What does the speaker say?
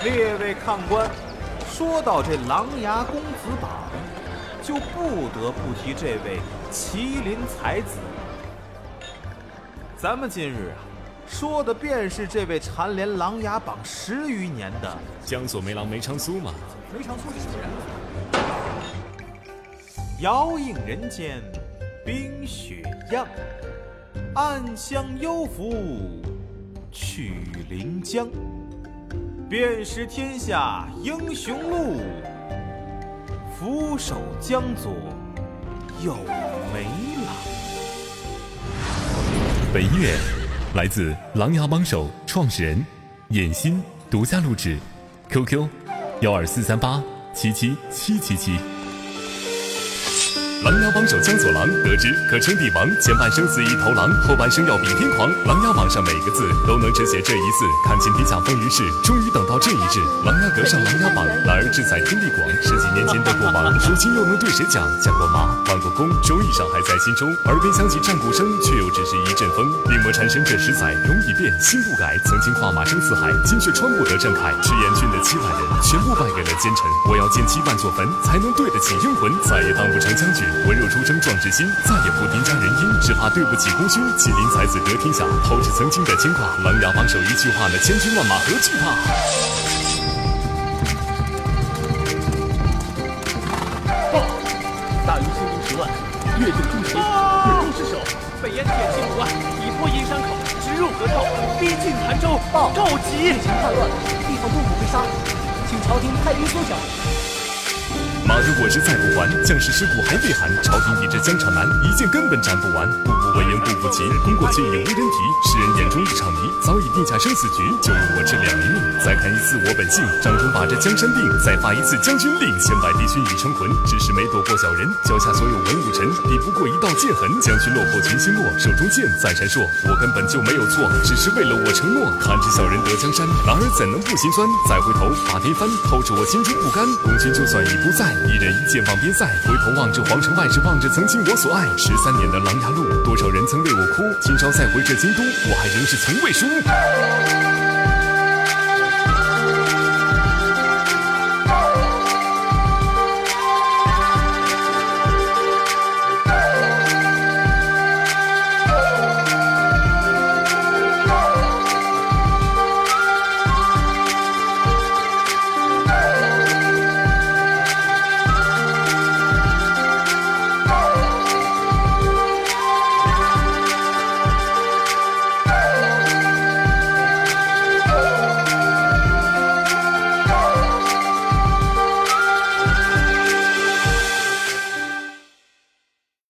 列位看官，说到这琅琊公子榜，就不得不提这位麒麟才子。咱们今日说的便是这位蝉联琅琊榜10余年的江左梅郎梅长苏嘛。 梅长苏是什么人？遥映人间冰雪样，暗香幽浮曲临江。便识天下英雄路，俯首江左有梅郎。 本音乐来自琅琊榜首创始人尹欣独家录制 ，QQ 12438777777。琅琊榜首江左郎得知可称帝王，前半生肆意投狼，后半生要比天狂。琅琊榜上每个字都能只写这一字，看尽天下风云事，终于等到这一日。琅琊阁上琅琊榜，然而志在天地广，10几年前的过往，如今又能对谁讲？下过马，弯过弓，周易上还在心中，耳边响起战鼓声，却又只是一阵风。病魔缠身这10载，容易变，心不改。曾经跨马生四海，今却穿不得阵铠。赤焰军的7万人，全部败给了奸臣。我要建7万座坟，才能对得起英魂，再也当不成将军。文弱出征壮志心，再也不添加人因，只怕对不起功勋。麒麟才子得天下，抛掷曾经的牵挂。琅琊榜首一句话，那千军万马何惧怕？ 报！大于新兵10万，越境攻秦，越中失守，北燕铁骑5万，已破阴山口，直入河套，逼近潭州。 报！ 召集！ 地形叛乱，地方东府被杀，请朝廷派兵缩小。 马如果是再不还，将士尸骨还未寒。朝廷比这疆场难，一件根本斩不完。步步为营，步步齐，功过却也无人提。世人眼中一场谜，早已定下生死局，就用我这2厘命。再看一次我本性，掌中把这江山定。再发一次将军令，千百敌军已成魂。只是没躲过小人，脚下所有文武臣，抵不过一道剑痕。将军落魄群星落，手中剑在闪烁。我根本就没有错，只是为了我承诺。看着小人得江山，然而怎能不心酸？再回头把天翻，透着我心中不甘。公军就算已不在，一人一剑望边塞，回头望着皇城外，是望着曾经我所爱。13年的琅琊路，多少人曾为我哭。今朝再回这京都，我还仍是从未输。